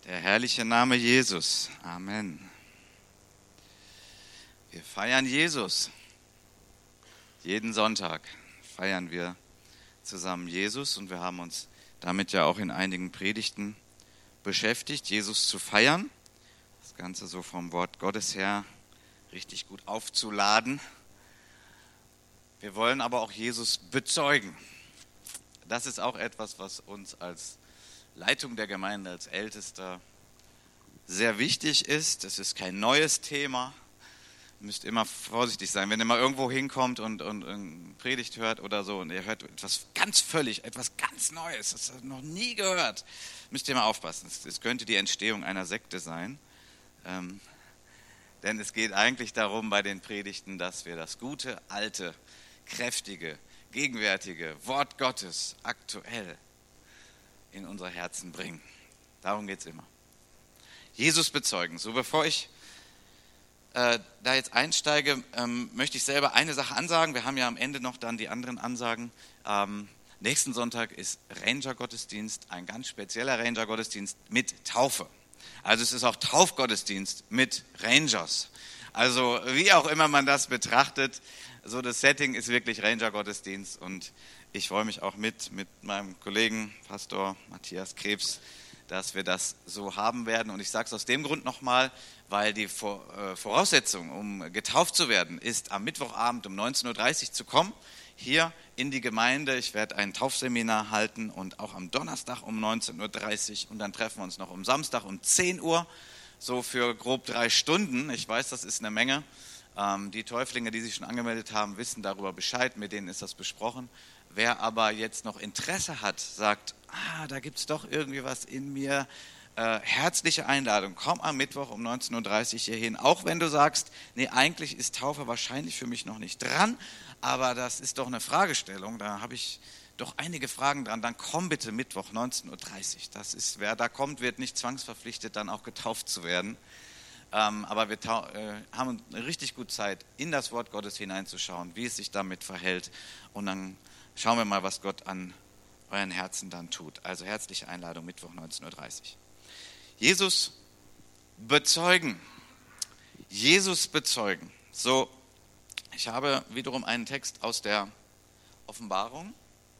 Der herrliche Name Jesus. Amen. Wir feiern Jesus. Jeden Sonntag feiern wir zusammen Jesus und wir haben uns damit ja auch in einigen Predigten beschäftigt, Jesus zu feiern. Das Ganze so vom Wort Gottes her richtig gut aufzuladen. Wir wollen aber auch Jesus bezeugen. Das ist auch etwas, was uns als Leitung der Gemeinde, als Ältester sehr wichtig ist. Das ist kein neues Thema. Ihr müsst immer vorsichtig sein, wenn ihr mal irgendwo hinkommt und Predigt hört oder so und ihr hört etwas ganz Neues, das habt ihr noch nie gehört, müsst ihr mal aufpassen. Es könnte die Entstehung einer Sekte sein. Denn es geht eigentlich darum bei den Predigten, dass wir das gute, alte, kräftige, gegenwärtige Wort Gottes aktuell in unsere Herzen bringen. Darum geht es immer. Jesus bezeugen. So, bevor ich da jetzt einsteige, möchte ich selber eine Sache ansagen. Wir haben ja am Ende noch dann die anderen Ansagen. Nächsten Sonntag ist Ranger-Gottesdienst, ein ganz spezieller Ranger-Gottesdienst mit Taufe. Also es ist auch Taufgottesdienst mit Rangers. Also wie auch immer man das betrachtet, so das Setting ist wirklich Ranger-Gottesdienst und ich freue mich auch mit meinem Kollegen, Pastor Matthias Krebs, dass wir das so haben werden. Und ich sage es aus dem Grund nochmal, weil die Voraussetzung, um getauft zu werden, ist am Mittwochabend um 19.30 Uhr zu kommen, hier in die Gemeinde. Ich werde ein Taufseminar halten und auch am Donnerstag um 19.30 Uhr und dann treffen wir uns noch am Samstag um 10 Uhr, so für grob 3 Stunden. Ich weiß, das ist eine Menge. Die Täuflinge, die sich schon angemeldet haben, wissen darüber Bescheid, mit denen ist das besprochen. Wer aber jetzt noch Interesse hat, sagt, da gibt es doch irgendwie was in mir, herzliche Einladung, komm am Mittwoch um 19.30 Uhr hier hin, auch wenn du sagst, nee, eigentlich ist Taufe wahrscheinlich für mich noch nicht dran, aber das ist doch eine Fragestellung, da habe ich doch einige Fragen dran, dann komm bitte Mittwoch 19.30 Uhr. Das ist, wer da kommt, wird nicht zwangsverpflichtet, dann auch getauft zu werden. Aber wir haben eine richtig gute Zeit, in das Wort Gottes hineinzuschauen, wie es sich damit verhält. Und dann schauen wir mal, was Gott an euren Herzen dann tut. Also herzliche Einladung, Mittwoch 19.30 Uhr. Jesus bezeugen. Jesus bezeugen. So, ich habe wiederum einen Text aus der Offenbarung.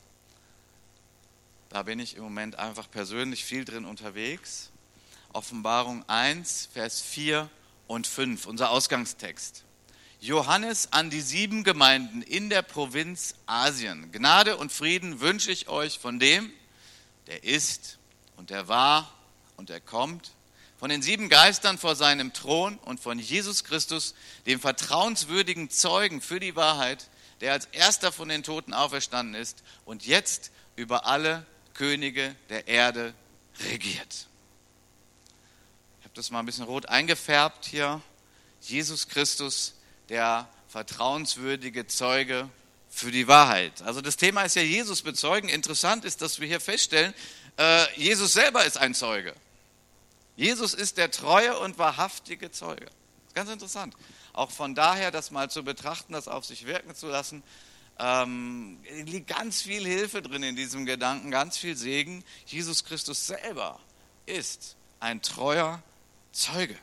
Da bin ich im Moment einfach persönlich viel drin unterwegs. Offenbarung 1, Vers 4 und 5, unser Ausgangstext. Johannes an die 7 Gemeinden in der Provinz Asien. Gnade und Frieden wünsche ich euch von dem, der ist und der war und der kommt, von den 7 Geistern vor seinem Thron und von Jesus Christus, dem vertrauenswürdigen Zeugen für die Wahrheit, der als erster von den Toten auferstanden ist und jetzt über alle Könige der Erde regiert. Ich habe das mal ein bisschen rot eingefärbt hier. Jesus Christus, der vertrauenswürdige Zeuge für die Wahrheit. Also das Thema ist ja Jesus bezeugen. Interessant ist, dass wir hier feststellen, Jesus selber ist ein Zeuge. Jesus ist der treue und wahrhaftige Zeuge. Das ist ganz interessant. Auch von daher, das mal zu betrachten, das auf sich wirken zu lassen, liegt ganz viel Hilfe drin in diesem Gedanken, ganz viel Segen. Jesus Christus selber ist ein treuer Zeuge.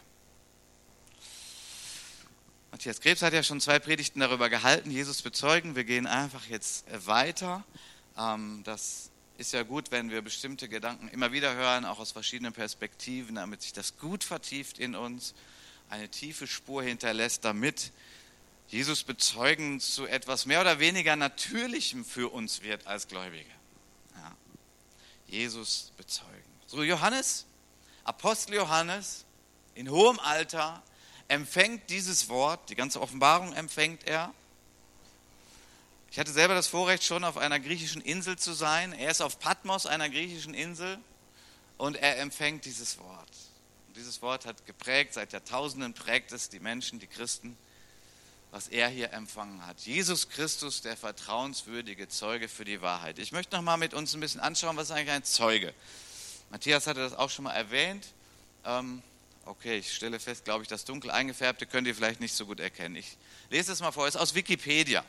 Matthias Krebs hat ja schon 2 Predigten darüber gehalten, Jesus bezeugen. Wir gehen einfach jetzt weiter. Das ist ja gut, wenn wir bestimmte Gedanken immer wieder hören, auch aus verschiedenen Perspektiven, damit sich das gut vertieft in uns, eine tiefe Spur hinterlässt, damit Jesus bezeugen zu etwas mehr oder weniger Natürlichem für uns wird als Gläubige. Ja. Jesus bezeugen. So, Johannes, Apostel Johannes, in hohem Alter, empfängt dieses Wort, die ganze Offenbarung empfängt er. Ich hatte selber das Vorrecht, schon auf einer griechischen Insel zu sein. Er ist auf Patmos, einer griechischen Insel, und er empfängt dieses Wort. Und dieses Wort hat geprägt, seit Jahrtausenden prägt es die Menschen, die Christen, was er hier empfangen hat. Jesus Christus, der vertrauenswürdige Zeuge für die Wahrheit. Ich möchte noch mal mit uns ein bisschen anschauen, was ist eigentlich ein Zeuge? Matthias hatte das auch schon mal erwähnt. Okay, ich stelle fest, glaube ich, das dunkel eingefärbte könnt ihr vielleicht nicht so gut erkennen. Ich lese es mal vor, es ist aus Wikipedia.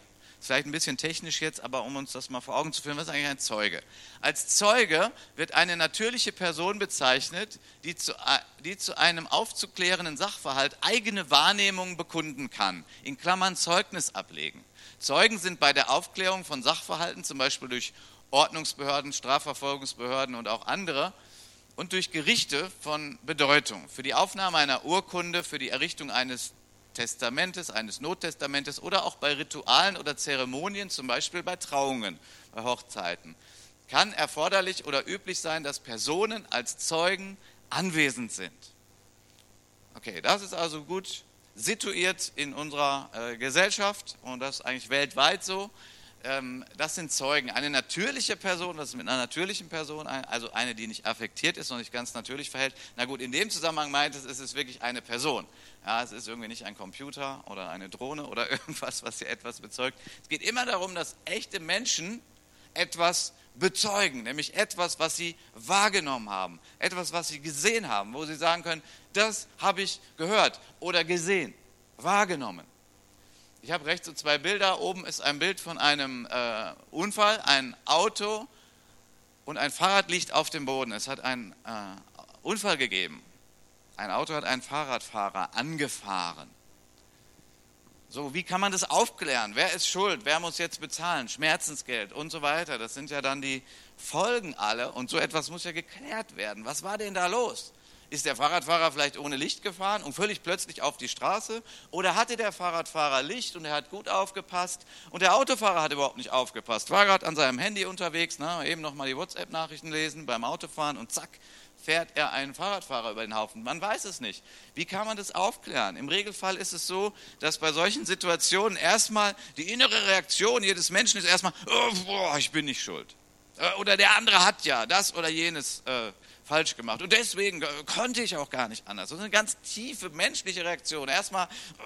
Ist vielleicht ein bisschen technisch jetzt, aber um uns das mal vor Augen zu führen, was ist eigentlich ein Zeuge? Als Zeuge wird eine natürliche Person bezeichnet, die zu einem aufzuklärenden Sachverhalt eigene Wahrnehmungen bekunden kann, in Klammern Zeugnis ablegen. Zeugen sind bei der Aufklärung von Sachverhalten, zum Beispiel durch Ordnungsbehörden, Strafverfolgungsbehörden und auch andere, und durch Gerichte von Bedeutung. Für die Aufnahme einer Urkunde, für die Errichtung eines Testamentes, eines Nottestamentes oder auch bei Ritualen oder Zeremonien, zum Beispiel bei Trauungen, bei Hochzeiten, kann erforderlich oder üblich sein, dass Personen als Zeugen anwesend sind. Okay, das ist also gut situiert in unserer Gesellschaft und das ist eigentlich weltweit so. Das sind Zeugen. Eine natürliche Person, was ist mit einer natürlichen Person, also eine, die nicht affektiert ist und sich ganz natürlich verhält. Na gut, in dem Zusammenhang meint es ist wirklich eine Person. Ja, es ist irgendwie nicht ein Computer oder eine Drohne oder irgendwas, was hier etwas bezeugt. Es geht immer darum, dass echte Menschen etwas bezeugen, nämlich etwas, was sie wahrgenommen haben, etwas, was sie gesehen haben, wo sie sagen können, das habe ich gehört oder gesehen, wahrgenommen. Ich habe rechts so 2 Bilder. Oben ist ein Bild von einem Unfall, ein Auto und ein Fahrrad liegt auf dem Boden. Es hat einen Unfall gegeben. Ein Auto hat einen Fahrradfahrer angefahren. So, wie kann man das aufklären? Wer ist schuld? Wer muss jetzt bezahlen? Schmerzensgeld und so weiter. Das sind ja dann die Folgen alle und so etwas muss ja geklärt werden. Was war denn da los? Ist der Fahrradfahrer vielleicht ohne Licht gefahren und völlig plötzlich auf die Straße? Oder hatte der Fahrradfahrer Licht und er hat gut aufgepasst und der Autofahrer hat überhaupt nicht aufgepasst? War gerade an seinem Handy unterwegs, eben nochmal die WhatsApp-Nachrichten lesen beim Autofahren und zack, fährt er einen Fahrradfahrer über den Haufen. Man weiß es nicht. Wie kann man das aufklären? Im Regelfall ist es so, dass bei solchen Situationen erstmal die innere Reaktion jedes Menschen ist erstmal, oh, ich bin nicht schuld. Oder der andere hat ja das oder jenes falsch gemacht. Und deswegen konnte ich auch gar nicht anders. Das ist eine ganz tiefe menschliche Reaktion. Erstmal,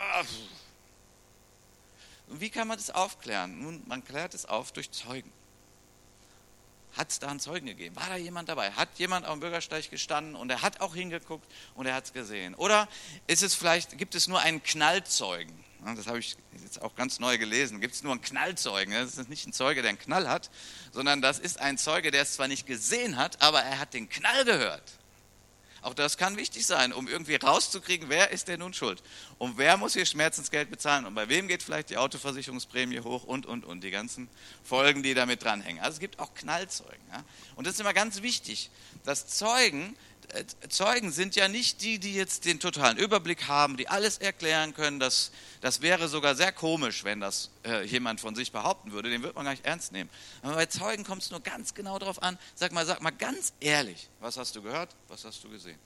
und wie kann man das aufklären? Nun, man klärt es auf durch Zeugen. Hat es da einen Zeugen gegeben? War da jemand dabei? Hat jemand auf dem Bürgersteig gestanden und er hat auch hingeguckt und er hat es gesehen? Oder gibt es nur einen Knallzeugen? Das habe ich jetzt auch ganz neu gelesen. Gibt es nur einen Knallzeugen? Das ist nicht ein Zeuge, der einen Knall hat, sondern das ist ein Zeuge, der es zwar nicht gesehen hat, aber er hat den Knall gehört. Auch das kann wichtig sein, um irgendwie rauszukriegen, wer ist denn nun schuld? Und wer muss hier Schmerzensgeld bezahlen? Und bei wem geht vielleicht die Autoversicherungsprämie hoch und. Die ganzen Folgen, die damit dranhängen. Also es gibt auch Knallzeugen. Ja? Und das ist immer ganz wichtig, dass Zeugen sind ja nicht die, die jetzt den totalen Überblick haben, die alles erklären können. Das wäre sogar sehr komisch, wenn das jemand von sich behaupten würde. Den würde man gar nicht ernst nehmen. Aber bei Zeugen kommt es nur ganz genau darauf an. Sag mal ganz ehrlich, was hast du gehört, was hast du gesehen?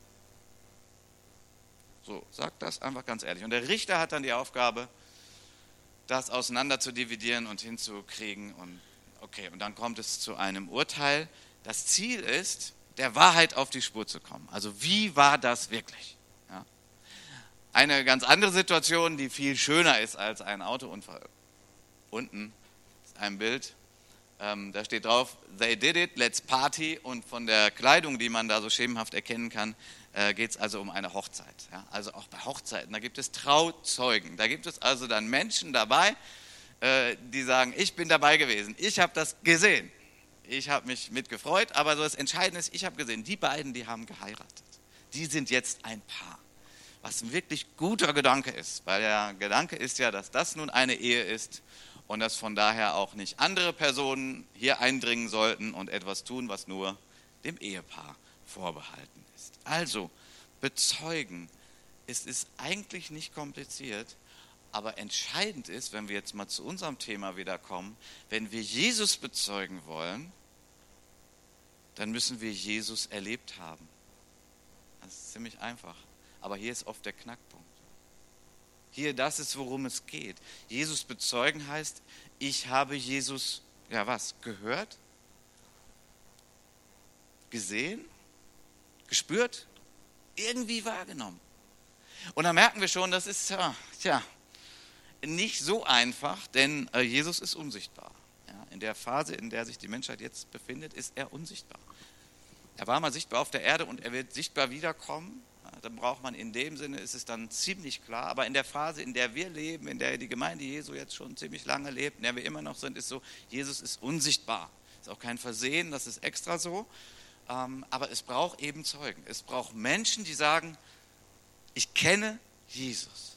So, sag das einfach ganz ehrlich. Und der Richter hat dann die Aufgabe, das auseinander zu dividieren und hinzukriegen. Und dann kommt es zu einem Urteil. Das Ziel ist, der Wahrheit auf die Spur zu kommen. Also wie war das wirklich? Ja. Eine ganz andere Situation, die viel schöner ist als ein Autounfall. Unten ist ein Bild, da steht drauf, they did it, let's party. Und von der Kleidung, die man da so schemenhaft erkennen kann, geht es also um eine Hochzeit. Ja. Also auch bei Hochzeiten, da gibt es Trauzeugen. Da gibt es also dann Menschen dabei, die sagen, ich bin dabei gewesen, ich habe das gesehen. Ich habe mich mitgefreut, aber so das Entscheidende ist, ich habe gesehen, die beiden, die haben geheiratet. Die sind jetzt ein Paar. Was ein wirklich guter Gedanke ist, weil der Gedanke ist ja, dass das nun eine Ehe ist und dass von daher auch nicht andere Personen hier eindringen sollten und etwas tun, was nur dem Ehepaar vorbehalten ist. Also, bezeugen, es ist eigentlich nicht kompliziert, aber entscheidend ist, wenn wir jetzt mal zu unserem Thema wieder kommen, wenn wir Jesus bezeugen wollen, dann müssen wir Jesus erlebt haben. Das ist ziemlich einfach. Aber hier ist oft der Knackpunkt. Hier, das ist, worum es geht. Jesus bezeugen heißt, ich habe Jesus, gehört? Gesehen? Gespürt? Irgendwie wahrgenommen. Und da merken wir schon, das ist, nicht so einfach, denn Jesus ist unsichtbar. Ja, in der Phase, in der sich die Menschheit jetzt befindet, ist er unsichtbar. Er war mal sichtbar auf der Erde und er wird sichtbar wiederkommen. dann braucht man in dem Sinne, ist es dann ziemlich klar. Aber in der Phase, in der wir leben, in der die Gemeinde Jesu jetzt schon ziemlich lange lebt, in der wir immer noch sind, ist so, Jesus ist unsichtbar. Ist auch kein Versehen, das ist extra so. Aber es braucht eben Zeugen. Es braucht Menschen, die sagen, ich kenne Jesus.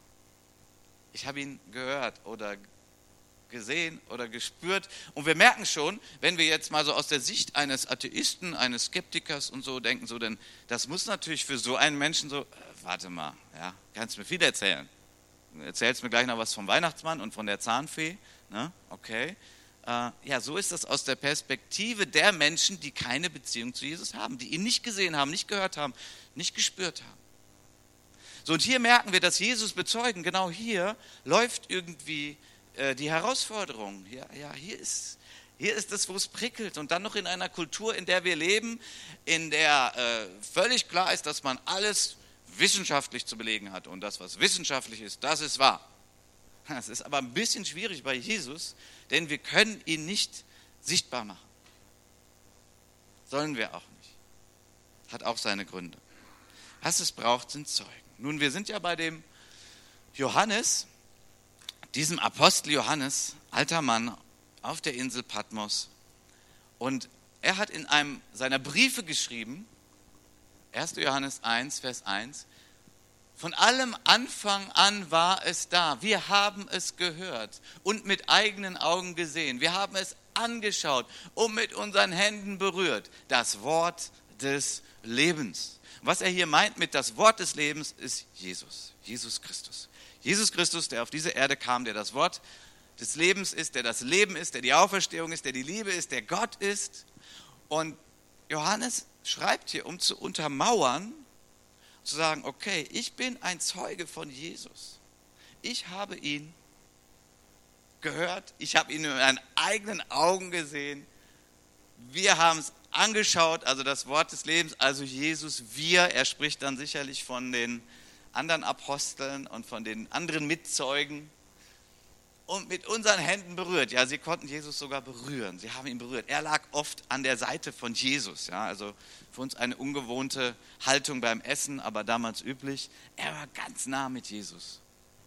Ich habe ihn gehört oder gesehen oder gespürt. Und wir merken schon, wenn wir jetzt mal so aus der Sicht eines Atheisten, eines Skeptikers und so denken, so, denn das muss natürlich für so einen Menschen so, warte mal, ja, kannst du mir viel erzählen. Du erzählst mir gleich noch was vom Weihnachtsmann und von der Zahnfee, ne? Okay. Ja, so ist das aus der Perspektive der Menschen, die keine Beziehung zu Jesus haben, die ihn nicht gesehen haben, nicht gehört haben, nicht gespürt haben. So, und hier merken wir, dass Jesus bezeugen, genau hier läuft irgendwie die Herausforderung. Ja, hier ist es, wo es prickelt. Und dann noch in einer Kultur, in der wir leben, in der völlig klar ist, dass man alles wissenschaftlich zu belegen hat. Und das, was wissenschaftlich ist, das ist wahr. Das ist aber ein bisschen schwierig bei Jesus, denn wir können ihn nicht sichtbar machen. Sollen wir auch nicht. Hat auch seine Gründe. Was es braucht, sind Zeugen. Nun, wir sind ja bei dem Johannes, diesem Apostel Johannes, alter Mann auf der Insel Patmos. Und er hat in einem seiner Briefe geschrieben, 1. Johannes 1, Vers 1, von allem Anfang an war es da. Wir haben es gehört und mit eigenen Augen gesehen. Wir haben es angeschaut und mit unseren Händen berührt. Das Wort des Lebens. Was er hier meint mit das Wort des Lebens ist Jesus, Jesus Christus. Jesus Christus, der auf diese Erde kam, der das Wort des Lebens ist, der das Leben ist, der die Auferstehung ist, der die Liebe ist, der Gott ist. Und Johannes schreibt hier, um zu untermauern, zu sagen, okay, ich bin ein Zeuge von Jesus. Ich habe ihn gehört, ich habe ihn mit meinen eigenen Augen gesehen. Wir haben es angeschaut, also das Wort des Lebens, also Jesus, er spricht dann sicherlich von den anderen Aposteln und von den anderen Mitzeugen und mit unseren Händen berührt. Ja, sie konnten Jesus sogar berühren, sie haben ihn berührt. Er lag oft an der Seite von Jesus, ja, also für uns eine ungewohnte Haltung beim Essen, aber damals üblich. Er war ganz nah mit Jesus.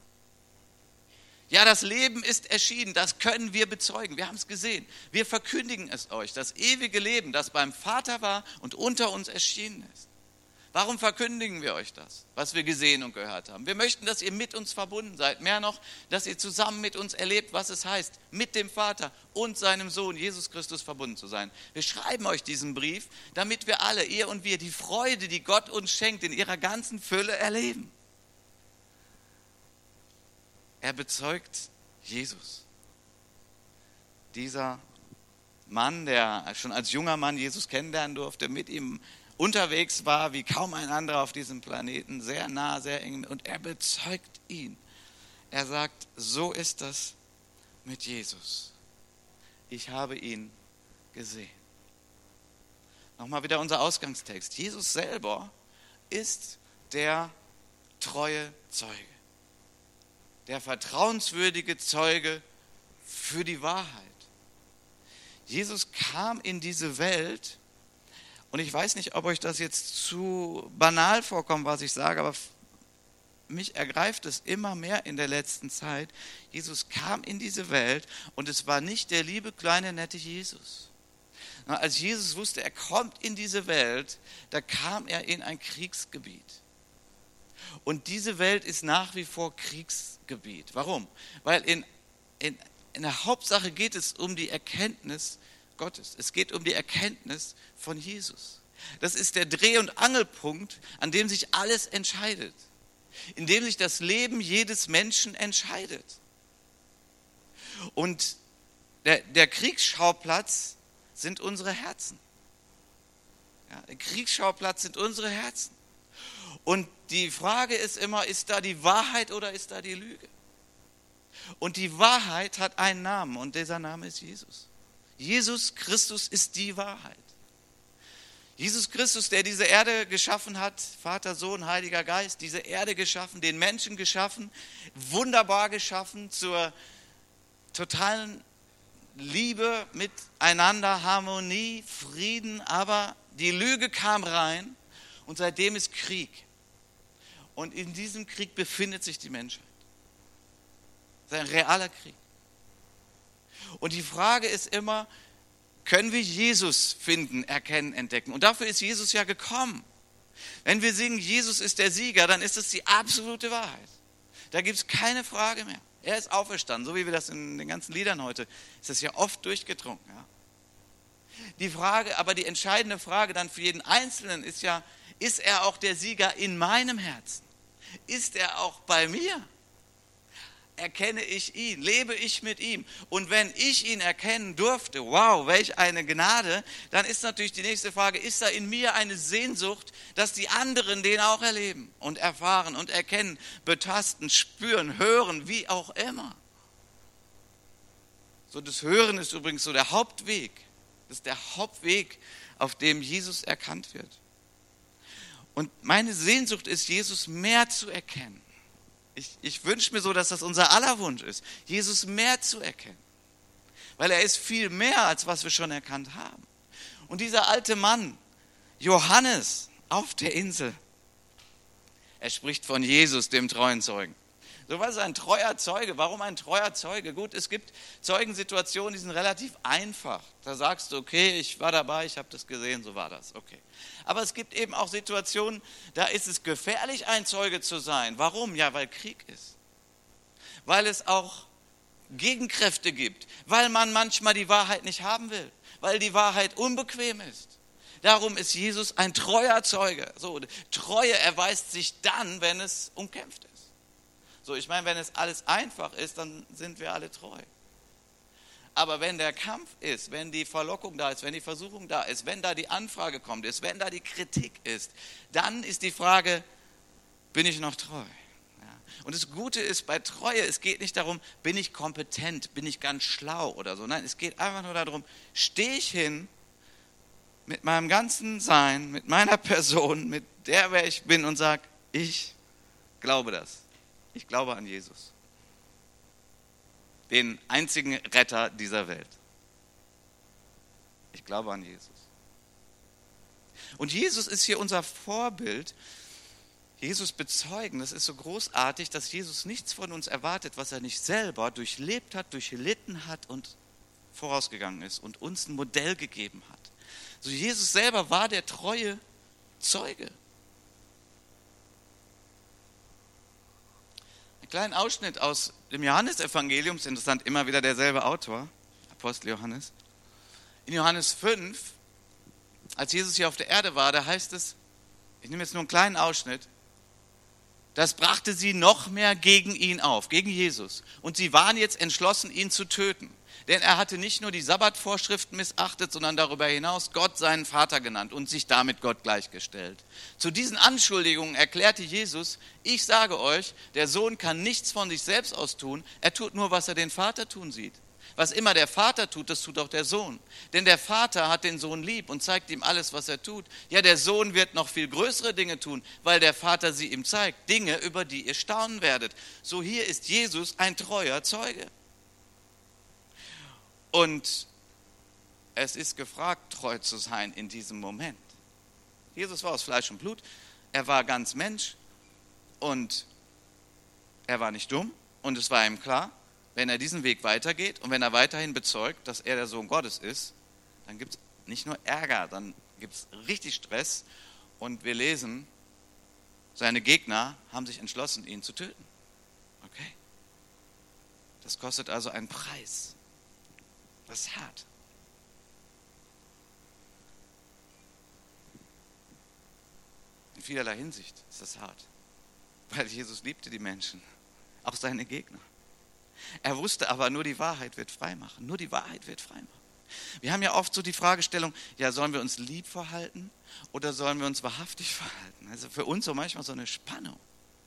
Ja, das Leben ist erschienen, das können wir bezeugen, wir haben es gesehen. Wir verkündigen es euch, das ewige Leben, das beim Vater war und unter uns erschienen ist. Warum verkündigen wir euch das, was wir gesehen und gehört haben? Wir möchten, dass ihr mit uns verbunden seid. Mehr noch, dass ihr zusammen mit uns erlebt, was es heißt, mit dem Vater und seinem Sohn Jesus Christus verbunden zu sein. Wir schreiben euch diesen Brief, damit wir alle, ihr und wir, die Freude, die Gott uns schenkt, in ihrer ganzen Fülle erleben. Er bezeugt Jesus. Dieser Mann, der schon als junger Mann Jesus kennenlernen durfte, mit ihm unterwegs war, wie kaum ein anderer auf diesem Planeten, sehr nah, sehr eng, und er bezeugt ihn. Er sagt, so ist das mit Jesus. Ich habe ihn gesehen. Nochmal wieder unser Ausgangstext. Jesus selber ist der treue Zeuge, der vertrauenswürdige Zeuge für die Wahrheit. Jesus kam in diese Welt. Und ich weiß nicht, ob euch das jetzt zu banal vorkommt, was ich sage, aber mich ergreift es immer mehr in der letzten Zeit. Jesus kam in diese Welt und es war nicht der liebe, kleine, nette Jesus. Als Jesus wusste, er kommt in diese Welt, da kam er in ein Kriegsgebiet. Und diese Welt ist nach wie vor Kriegsgebiet. Warum? Weil in der Hauptsache geht es um die Erkenntnis Gottes. Es geht um die Erkenntnis von Jesus. Das ist der Dreh- und Angelpunkt, an dem sich alles entscheidet. In dem sich das Leben jedes Menschen entscheidet. Und der Kriegsschauplatz sind unsere Herzen. Ja, der Kriegsschauplatz sind unsere Herzen. Und die Frage ist immer, ist da die Wahrheit oder ist da die Lüge? Und die Wahrheit hat einen Namen und dieser Name ist Jesus. Jesus Christus ist die Wahrheit. Jesus Christus, der diese Erde geschaffen hat, Vater, Sohn, Heiliger Geist, diese Erde geschaffen, den Menschen geschaffen, wunderbar geschaffen zur totalen Liebe miteinander, Harmonie, Frieden, aber die Lüge kam rein und seitdem ist Krieg. Und in diesem Krieg befindet sich die Menschheit. Das ist ein realer Krieg. Und die Frage ist immer, können wir Jesus finden, erkennen, entdecken? Und dafür ist Jesus ja gekommen. Wenn wir singen, Jesus ist der Sieger, dann ist das die absolute Wahrheit. Da gibt es keine Frage mehr. Er ist auferstanden, so wie wir das in den ganzen Liedern heute, ist das ja oft durchgetrunken. Ja. Die Frage, aber die entscheidende Frage dann für jeden Einzelnen ist ja, ist er auch der Sieger in meinem Herzen? Ist er auch bei mir? Erkenne ich ihn? Lebe ich mit ihm? Und wenn ich ihn erkennen durfte, wow, welch eine Gnade, dann ist natürlich die nächste Frage, ist da in mir eine Sehnsucht, dass die anderen den auch erleben und erfahren und erkennen, betasten, spüren, hören, wie auch immer. So, das Hören ist übrigens so der Hauptweg. Das ist der Hauptweg, auf dem Jesus erkannt wird. Und meine Sehnsucht ist, Jesus mehr zu erkennen. Ich wünsche mir so, dass das unser aller Wunsch ist, Jesus mehr zu erkennen. Weil er ist viel mehr, als was wir schon erkannt haben. Und dieser alte Mann, Johannes, auf der Insel, er spricht von Jesus, dem treuen Zeugen. So, was ist ein treuer Zeuge? Warum ein treuer Zeuge? Gut, es gibt Zeugensituationen, die sind relativ einfach. Da sagst du, okay, ich war dabei, ich habe das gesehen, so war das, okay. Aber es gibt eben auch Situationen, da ist es gefährlich, ein Zeuge zu sein. Warum? Ja, weil Krieg ist. Weil es auch Gegenkräfte gibt. Weil man manchmal die Wahrheit nicht haben will. Weil die Wahrheit unbequem ist. Darum ist Jesus ein treuer Zeuge. So, Treue erweist sich dann, wenn es umkämpft ist. So, ich meine, wenn es alles einfach ist, dann sind wir alle treu. Aber wenn der Kampf ist, wenn die Verlockung da ist, wenn die Versuchung da ist, wenn da die Anfrage kommt, wenn da die Kritik ist, dann ist die Frage, bin ich noch treu? Ja. Und das Gute ist bei Treue, es geht nicht darum, bin ich kompetent, bin ich ganz schlau oder so. Nein, es geht einfach nur darum, stehe ich hin mit meinem ganzen Sein, mit meiner Person, mit der, wer ich bin und sage, ich glaube das. Ich glaube an Jesus, den einzigen Retter dieser Welt. Ich glaube an Jesus. Und Jesus ist hier unser Vorbild. Jesus bezeugen, das ist so großartig, dass Jesus nichts von uns erwartet, was er nicht selber durchlebt hat, durchlitten hat und vorausgegangen ist und uns ein Modell gegeben hat. So, Jesus selber war der treue Zeuge. Kleinen Ausschnitt aus dem Johannesevangelium, ist interessant, immer wieder derselbe Autor, Apostel Johannes. In Johannes 5, als Jesus hier auf der Erde war, da heißt es, ich nehme jetzt nur einen kleinen Ausschnitt, das brachte sie noch mehr gegen ihn auf, gegen Jesus. Und sie waren jetzt entschlossen, ihn zu töten. Denn er hatte nicht nur die Sabbatvorschriften missachtet, sondern darüber hinaus Gott seinen Vater genannt und sich damit Gott gleichgestellt. Zu diesen Anschuldigungen erklärte Jesus, ich sage euch, der Sohn kann nichts von sich selbst aus tun, er tut nur, was er den Vater tun sieht. Was immer der Vater tut, das tut auch der Sohn. Denn der Vater hat den Sohn lieb und zeigt ihm alles, was er tut. Ja, der Sohn wird noch viel größere Dinge tun, weil der Vater sie ihm zeigt. Dinge, über die ihr staunen werdet. So hier ist Jesus ein treuer Zeuge. Und es ist gefragt, treu zu sein in diesem Moment. Jesus war aus Fleisch und Blut, er war ganz Mensch und er war nicht dumm und es war ihm klar, wenn er diesen Weg weitergeht und wenn er weiterhin bezeugt, dass er der Sohn Gottes ist, dann gibt es nicht nur Ärger, dann gibt es richtig Stress und wir lesen, seine Gegner haben sich entschlossen, ihn zu töten. Okay? Das kostet also einen Preis. Das ist hart. In vielerlei Hinsicht ist das hart. Weil Jesus liebte die Menschen, auch seine Gegner. Er wusste aber, nur die Wahrheit wird frei machen. Nur die Wahrheit wird frei machen. Wir haben ja oft so die Fragestellung, ja, sollen wir uns lieb verhalten oder sollen wir uns wahrhaftig verhalten? Also für uns so manchmal so eine Spannung.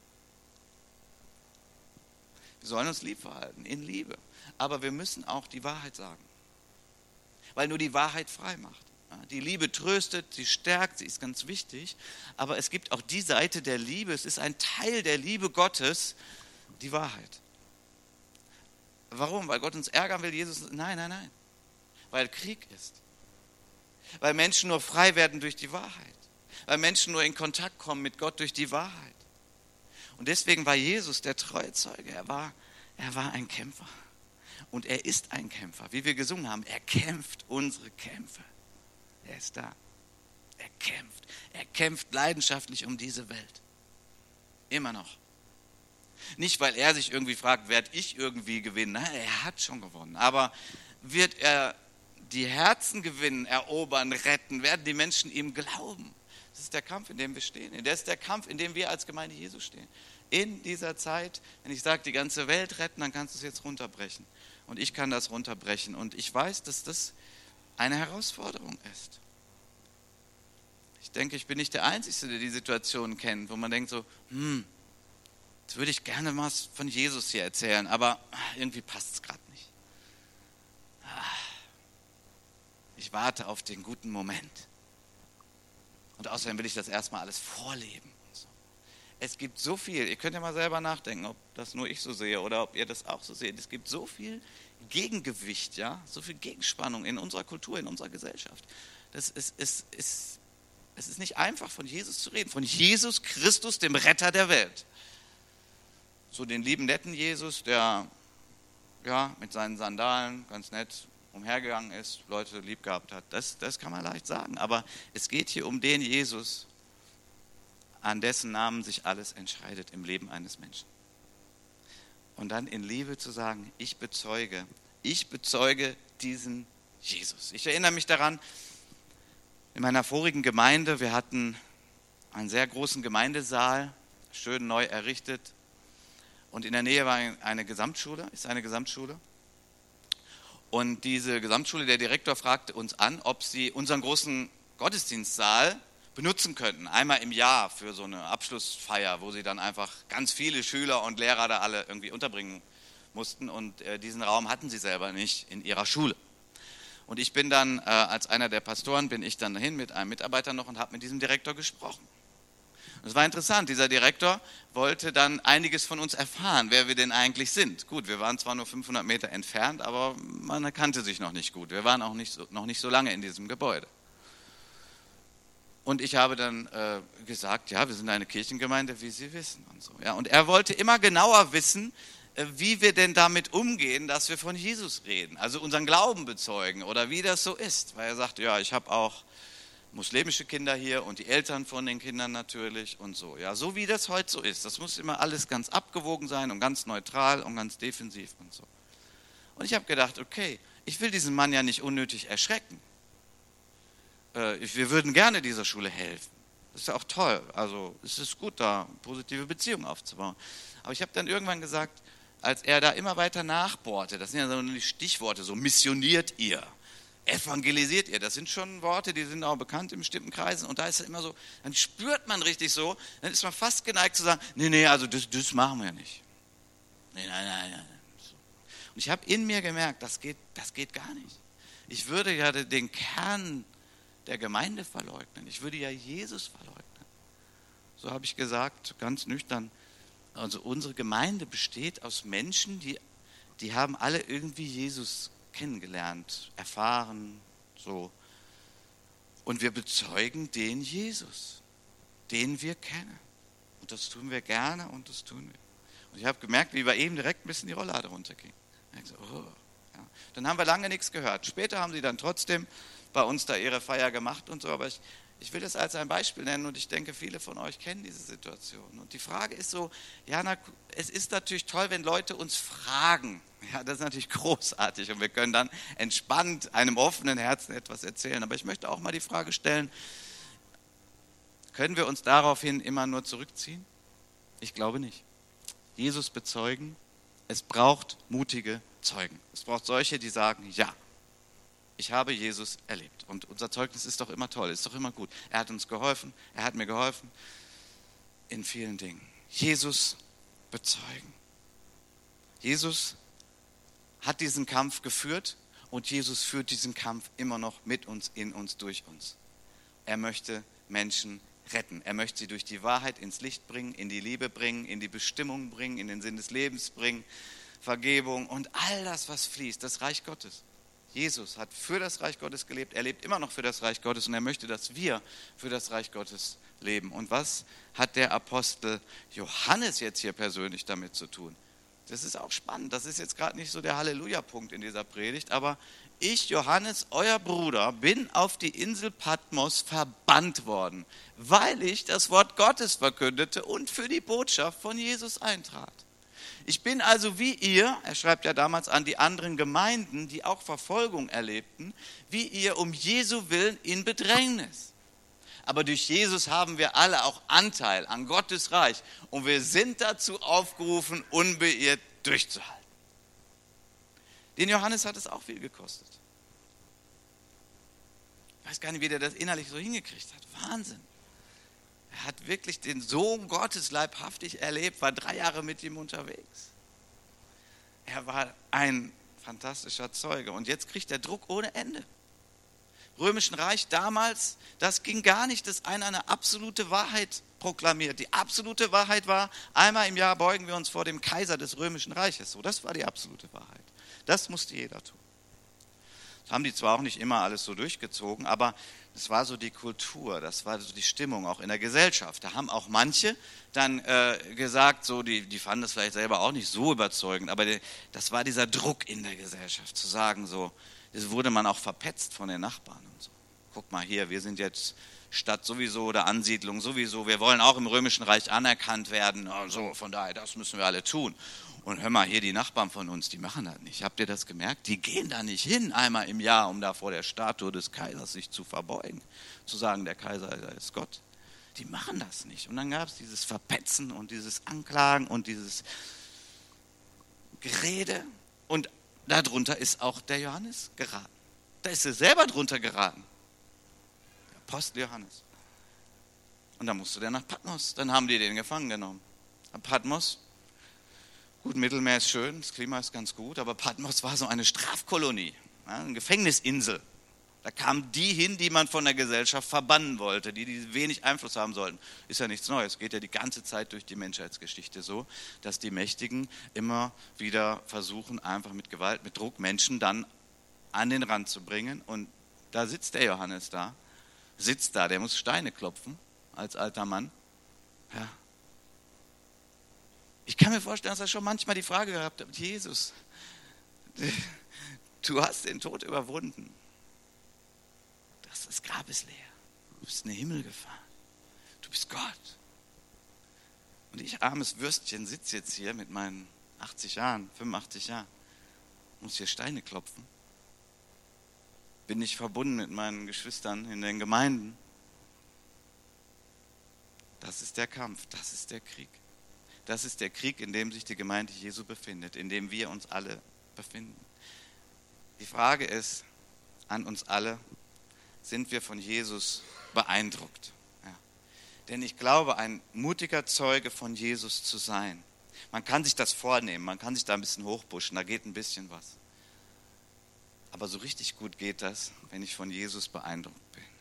Wir sollen uns lieb verhalten, in Liebe. Aber wir müssen auch die Wahrheit sagen. Weil nur die Wahrheit frei macht. Die Liebe tröstet, sie stärkt, sie ist ganz wichtig. Aber es gibt auch die Seite der Liebe, es ist ein Teil der Liebe Gottes, die Wahrheit. Warum? Weil Gott uns ärgern will? Jesus? Nein. Weil Krieg ist. Weil Menschen nur frei werden durch die Wahrheit. Weil Menschen nur in Kontakt kommen mit Gott durch die Wahrheit. Und deswegen war Jesus der treue Zeuge. Er war ein Kämpfer. Und er ist ein Kämpfer. Wie wir gesungen haben, er kämpft unsere Kämpfe. Er ist da. Er kämpft. Er kämpft leidenschaftlich um diese Welt. Immer noch. Nicht, weil er sich irgendwie fragt, werde ich irgendwie gewinnen. Nein, er hat schon gewonnen. Aber wird er die Herzen gewinnen, erobern, retten? Werden die Menschen ihm glauben? Das ist der Kampf, in dem wir stehen. Das ist der Kampf, in dem wir als Gemeinde Jesu stehen. In dieser Zeit, wenn ich sage, die ganze Welt retten, dann kannst du es jetzt runterbrechen. Und ich kann das runterbrechen. Und ich weiß, dass das eine Herausforderung ist. Ich denke, ich bin nicht der Einzige, der die Situation kennt, wo man denkt so, jetzt würde ich gerne was von Jesus hier erzählen, aber irgendwie passt es gerade nicht. Ich warte auf den guten Moment. Und außerdem will ich das erstmal alles vorleben. Und so. Es gibt so viel, ihr könnt ja mal selber nachdenken, ob das nur ich so sehe oder ob ihr das auch so seht. Es gibt so viel Gegengewicht, ja, so viel Gegenspannung in unserer Kultur, in unserer Gesellschaft. Es ist nicht einfach, von Jesus zu reden, von Jesus Christus, dem Retter der Welt. So den lieben, netten Jesus, der ja, mit seinen Sandalen ganz nett umhergegangen ist, Leute lieb gehabt hat. Das kann man leicht sagen. Aber es geht hier um den Jesus, an dessen Namen sich alles entscheidet im Leben eines Menschen. Und dann in Liebe zu sagen, ich bezeuge diesen Jesus. Ich erinnere mich daran, in meiner vorigen Gemeinde, wir hatten einen sehr großen Gemeindesaal, schön neu errichtet. Und in der Nähe war eine Gesamtschule, ist eine Gesamtschule. Und diese Gesamtschule, der Direktor fragte uns an, ob sie unseren großen Gottesdienstsaal benutzen könnten. Einmal im Jahr für so eine Abschlussfeier, wo sie dann einfach ganz viele Schüler und Lehrer da alle irgendwie unterbringen mussten. Und diesen Raum hatten sie selber nicht in ihrer Schule. Und ich bin dann, als einer der Pastoren, bin ich dann dahin mit einem Mitarbeiter noch und habe mit diesem Direktor gesprochen. Es war interessant, dieser Direktor wollte dann einiges von uns erfahren, wer wir denn eigentlich sind. Gut, wir waren zwar nur 500 Meter entfernt, aber man kannte sich noch nicht gut. Wir waren auch noch nicht so lange in diesem Gebäude. Und ich habe dann gesagt, ja, wir sind eine Kirchengemeinde, wie Sie wissen und so. Ja, und er wollte immer genauer wissen, wie wir denn damit umgehen, dass wir von Jesus reden, also unseren Glauben bezeugen oder wie das so ist. Weil er sagte, ja, ich habe auch muslimische Kinder hier und die Eltern von den Kindern natürlich und so. Ja, so wie das heute so ist. Das muss immer alles ganz abgewogen sein und ganz neutral und ganz defensiv und so. Und ich habe gedacht, okay, ich will diesen Mann ja nicht unnötig erschrecken. Wir würden gerne dieser Schule helfen. Das ist ja auch toll. Also es ist gut, da positive Beziehungen aufzubauen. Aber ich habe dann irgendwann gesagt, als er da immer weiter nachbohrte, das sind ja so die Stichworte, so missioniert ihr, evangelisiert ihr, das sind schon Worte, die sind auch bekannt in bestimmten Kreisen und da ist es immer so, dann spürt man richtig so, dann ist man fast geneigt zu sagen, nee, also das machen wir nicht. Nein. So. Und ich habe in mir gemerkt, das geht gar nicht. Ich würde ja den Kern der Gemeinde verleugnen, ich würde ja Jesus verleugnen. So habe ich gesagt, ganz nüchtern, also unsere Gemeinde besteht aus Menschen, die haben alle irgendwie Jesus kennengelernt, erfahren, so. Und wir bezeugen den Jesus, den wir kennen. Und das tun wir gerne und das tun wir. Und ich habe gemerkt, wie bei ihm direkt ein bisschen die Rolllade runterging. So, ja. Dann haben wir lange nichts gehört. Später haben sie dann trotzdem bei uns da ihre Feier gemacht und so, aber ich will das als ein Beispiel nennen und ich denke, viele von euch kennen diese Situation. Und die Frage ist so, ja, es ist natürlich toll, wenn Leute uns fragen. Ja, das ist natürlich großartig und wir können dann entspannt einem offenen Herzen etwas erzählen. Aber ich möchte auch mal die Frage stellen, können wir uns daraufhin immer nur zurückziehen? Ich glaube nicht. Jesus bezeugen, es braucht mutige Zeugen. Es braucht solche, die sagen, ja, ich habe Jesus erlebt. Und unser Zeugnis ist doch immer toll, ist doch immer gut. Er hat uns geholfen, er hat mir geholfen in vielen Dingen. Jesus bezeugen. Jesus hat diesen Kampf geführt und Jesus führt diesen Kampf immer noch mit uns, in uns, durch uns. Er möchte Menschen retten. Er möchte sie durch die Wahrheit ins Licht bringen, in die Liebe bringen, in die Bestimmung bringen, in den Sinn des Lebens bringen, Vergebung und all das, was fließt, das Reich Gottes. Jesus hat für das Reich Gottes gelebt, er lebt immer noch für das Reich Gottes und er möchte, dass wir für das Reich Gottes leben. Und was hat der Apostel Johannes jetzt hier persönlich damit zu tun? Das ist auch spannend, das ist jetzt gerade nicht so der Halleluja-Punkt in dieser Predigt, aber ich, Johannes, euer Bruder, bin auf die Insel Patmos verbannt worden, weil ich das Wort Gottes verkündete und für die Botschaft von Jesus eintrat. Ich bin also wie ihr, er schreibt ja damals an die anderen Gemeinden, die auch Verfolgung erlebten, wie ihr um Jesu Willen in Bedrängnis. Aber durch Jesus haben wir alle auch Anteil an Gottes Reich und wir sind dazu aufgerufen, unbeirrt durchzuhalten. Den Johannes hat es auch viel gekostet. Ich weiß gar nicht, wie der das innerlich so hingekriegt hat. Wahnsinn. Er hat wirklich den Sohn Gottes leibhaftig erlebt, war 3 Jahre mit ihm unterwegs. Er war ein fantastischer Zeuge und jetzt kriegt er Druck ohne Ende. Römischen Reich damals, das ging gar nicht, dass einer eine absolute Wahrheit proklamiert. Die absolute Wahrheit war, einmal im Jahr beugen wir uns vor dem Kaiser des Römischen Reiches. So, das war die absolute Wahrheit. Das musste jeder tun. Das haben die zwar auch nicht immer alles so durchgezogen, aber das war so die Kultur, das war so die Stimmung auch in der Gesellschaft. Da haben auch manche dann gesagt, so, die fanden das vielleicht selber auch nicht so überzeugend, aber das war dieser Druck in der Gesellschaft, zu sagen so, das wurde man auch verpetzt von den Nachbarn und so. Guck mal hier, wir sind jetzt Stadt sowieso oder Ansiedlung sowieso, wir wollen auch im Römischen Reich anerkannt werden, also von daher, das müssen wir alle tun. Und hör mal, hier die Nachbarn von uns, die machen das nicht. Habt ihr das gemerkt? Die gehen da nicht hin einmal im Jahr, um da vor der Statue des Kaisers sich zu verbeugen, zu sagen, der Kaiser ist Gott. Die machen das nicht. Und dann gab es dieses Verpetzen und dieses Anklagen und dieses Gerede. Und darunter ist auch der Johannes geraten. Da ist er selber drunter geraten. Der Apostel Johannes. Und dann musste der nach Patmos. Dann haben die den gefangen genommen. Patmos. Gut, Mittelmeer ist schön, das Klima ist ganz gut, aber Patmos war so eine Strafkolonie, eine Gefängnisinsel. Da kamen die hin, die man von der Gesellschaft verbannen wollte, die wenig Einfluss haben sollten. Ist ja nichts Neues, geht ja die ganze Zeit durch die Menschheitsgeschichte so, dass die Mächtigen immer wieder versuchen, einfach mit Gewalt, mit Druck Menschen dann an den Rand zu bringen. Und da sitzt der Johannes da, der muss Steine klopfen als alter Mann. Ja. Ich kann mir vorstellen, dass er schon manchmal die Frage gehabt hat, Jesus, du hast den Tod überwunden. Das Grab ist leer. Du bist in den Himmel gefahren. Du bist Gott. Und ich, armes Würstchen, sitze jetzt hier mit meinen 80 Jahren, 85 Jahren, muss hier Steine klopfen. Bin nicht verbunden mit meinen Geschwistern in den Gemeinden. Das ist der Kampf, das ist der Krieg. Das ist der Krieg, in dem sich die Gemeinde Jesu befindet, in dem wir uns alle befinden. Die Frage ist an uns alle, sind wir von Jesus beeindruckt? Ja. Denn ich glaube, ein mutiger Zeuge von Jesus zu sein, man kann sich das vornehmen, man kann sich da ein bisschen hochpushen, da geht ein bisschen was. Aber so richtig gut geht das, wenn ich von Jesus beeindruckt bin.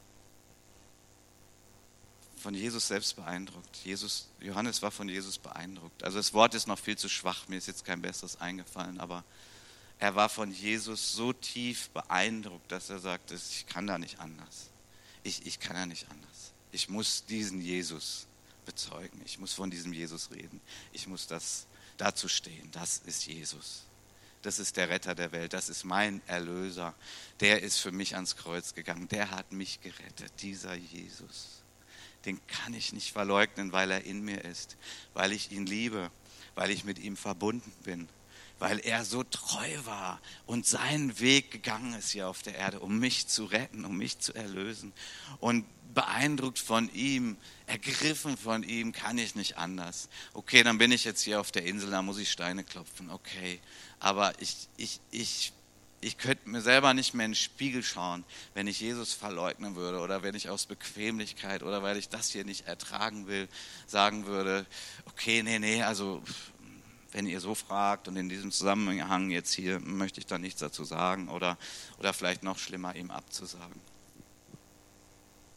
Von Jesus selbst beeindruckt. Johannes war von Jesus beeindruckt. Also das Wort ist noch viel zu schwach, mir ist jetzt kein besseres eingefallen, aber er war von Jesus so tief beeindruckt, dass er sagte, ich kann da nicht anders. Ich kann da nicht anders. Ich muss diesen Jesus bezeugen. Ich muss von diesem Jesus reden. Ich muss dazu stehen. Das ist Jesus. Das ist der Retter der Welt. Das ist mein Erlöser. Der ist für mich ans Kreuz gegangen. Der hat mich gerettet. Dieser Jesus. Den kann ich nicht verleugnen, weil er in mir ist, weil ich ihn liebe, weil ich mit ihm verbunden bin, weil er so treu war und seinen Weg gegangen ist hier auf der Erde, um mich zu retten, um mich zu erlösen. Und beeindruckt von ihm, ergriffen von ihm, kann ich nicht anders. Okay, dann bin ich jetzt hier auf der Insel, da muss ich Steine klopfen, okay. Aber ich könnte mir selber nicht mehr in den Spiegel schauen, wenn ich Jesus verleugnen würde oder wenn ich aus Bequemlichkeit oder weil ich das hier nicht ertragen will, sagen würde, okay, nee, also wenn ihr so fragt und in diesem Zusammenhang jetzt hier möchte ich da nichts dazu sagen oder vielleicht noch schlimmer, ihm abzusagen.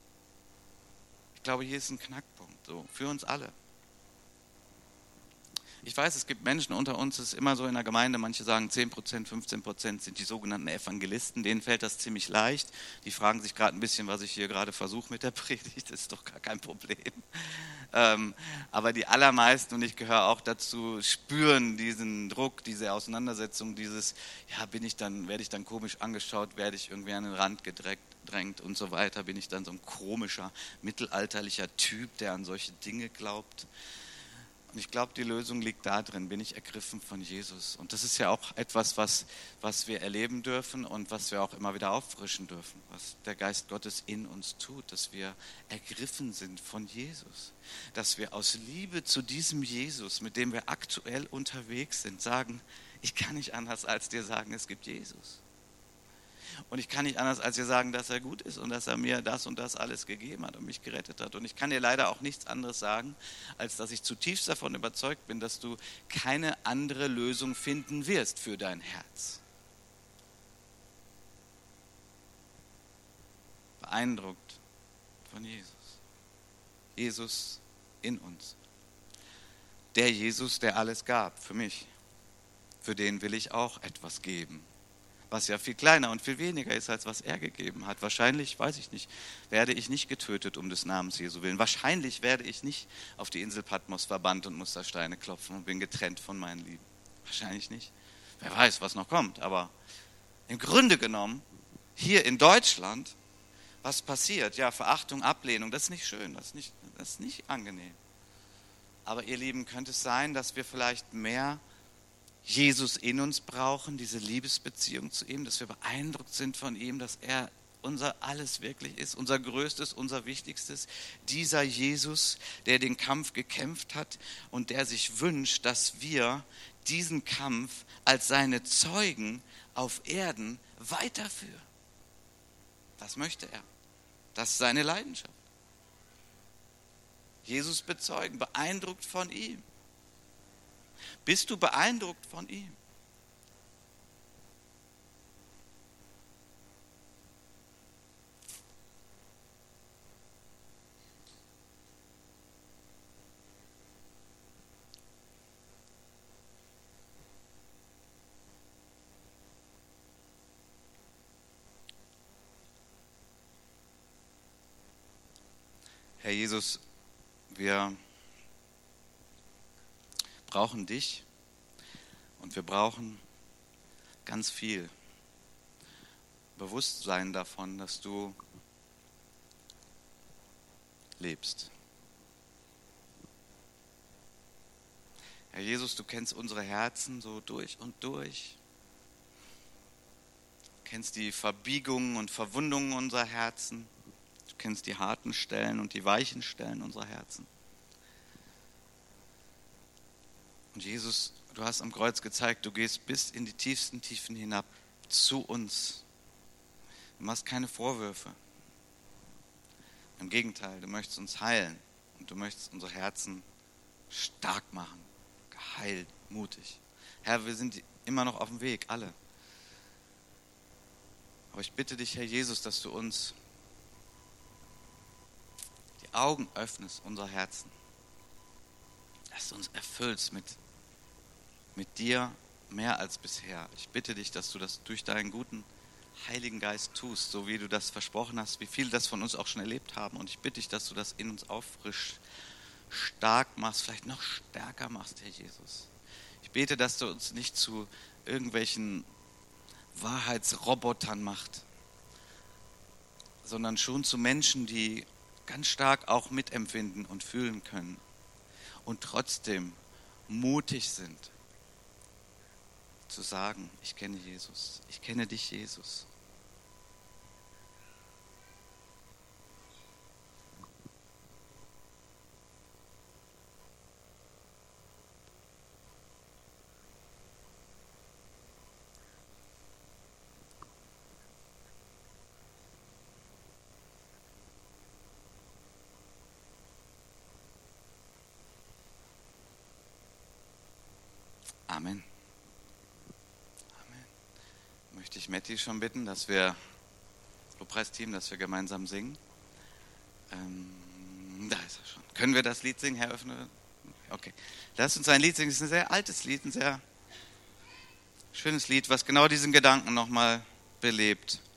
Ich glaube, hier ist ein Knackpunkt, so für uns alle. Ich weiß, es gibt Menschen unter uns, es ist immer so in der Gemeinde, manche sagen 10%, 15% sind die sogenannten Evangelisten, denen fällt das ziemlich leicht. Die fragen sich gerade ein bisschen, was ich hier gerade versuche mit der Predigt, das ist doch gar kein Problem. Aber die allermeisten, und ich gehöre auch dazu, spüren diesen Druck, diese Auseinandersetzung, dieses, ja, werde ich dann komisch angeschaut, werde ich irgendwie an den Rand gedrängt und so weiter, bin ich dann so ein komischer, mittelalterlicher Typ, der an solche Dinge glaubt. Und ich glaube, die Lösung liegt da drin, bin ich ergriffen von Jesus. Und das ist ja auch etwas, was wir erleben dürfen und was wir auch immer wieder auffrischen dürfen, was der Geist Gottes in uns tut, dass wir ergriffen sind von Jesus. Dass wir aus Liebe zu diesem Jesus, mit dem wir aktuell unterwegs sind, sagen, ich kann nicht anders als dir sagen, es gibt Jesus. Und ich kann nicht anders als dir sagen, dass er gut ist und dass er mir das und das alles gegeben hat und mich gerettet hat. Und ich kann dir leider auch nichts anderes sagen, als dass ich zutiefst davon überzeugt bin, dass du keine andere Lösung finden wirst für dein Herz. Beeindruckt von Jesus. Jesus in uns. Der Jesus, der alles gab für mich. Für den will ich auch etwas geben. Was ja viel kleiner und viel weniger ist, als was er gegeben hat. Wahrscheinlich, weiß ich nicht, werde ich nicht getötet um des Namens Jesu willen. Wahrscheinlich werde ich nicht auf die Insel Patmos verbannt und muss da Steine klopfen und bin getrennt von meinen Lieben. Wahrscheinlich nicht. Wer weiß, was noch kommt. Aber im Grunde genommen, hier in Deutschland, was passiert? Ja, Verachtung, Ablehnung, das ist nicht schön, das ist nicht angenehm. Aber ihr Lieben, könnte es sein, dass wir vielleicht mehr Jesus in uns brauchen, diese Liebesbeziehung zu ihm, dass wir beeindruckt sind von ihm, dass er unser alles wirklich ist, unser Größtes, unser Wichtigstes. Dieser Jesus, der den Kampf gekämpft hat und der sich wünscht, dass wir diesen Kampf als seine Zeugen auf Erden weiterführen. Das möchte er. Das ist seine Leidenschaft. Jesus bezeugen, beeindruckt von ihm. Bist du beeindruckt von ihm? Herr Jesus, wir brauchen dich und wir brauchen ganz viel Bewusstsein davon, dass du lebst. Herr Jesus, du kennst unsere Herzen so durch und durch. Du kennst die Verbiegungen und Verwundungen unserer Herzen. Du kennst die harten Stellen und die weichen Stellen unserer Herzen. Und Jesus, du hast am Kreuz gezeigt, du gehst bis in die tiefsten Tiefen hinab zu uns. Du machst keine Vorwürfe. Im Gegenteil, du möchtest uns heilen und du möchtest unsere Herzen stark machen, geheilt, mutig. Herr, wir sind immer noch auf dem Weg, alle. Aber ich bitte dich, Herr Jesus, dass du uns die Augen öffnest, unserer Herzen. Dass du uns erfüllst mit dir mehr als bisher. Ich bitte dich, dass du das durch deinen guten Heiligen Geist tust, so wie du das versprochen hast, wie viele das von uns auch schon erlebt haben. Und ich bitte dich, dass du das in uns auffrischst, stark machst, vielleicht noch stärker machst, Herr Jesus. Ich bete, dass du uns nicht zu irgendwelchen Wahrheitsrobotern machst, sondern schon zu Menschen, die ganz stark auch mitempfinden und fühlen können und trotzdem mutig sind, zu sagen, ich kenne Jesus, ich kenne dich, Jesus. Amen. Möchte ich Matti schon bitten, dass wir, Lobpreisteam, dass wir gemeinsam singen. Da ist er schon. Können wir das Lied singen, Herr, öffne Okay. Lass uns ein Lied singen. Es ist ein sehr altes Lied, ein sehr schönes Lied, was genau diesen Gedanken nochmal belebt.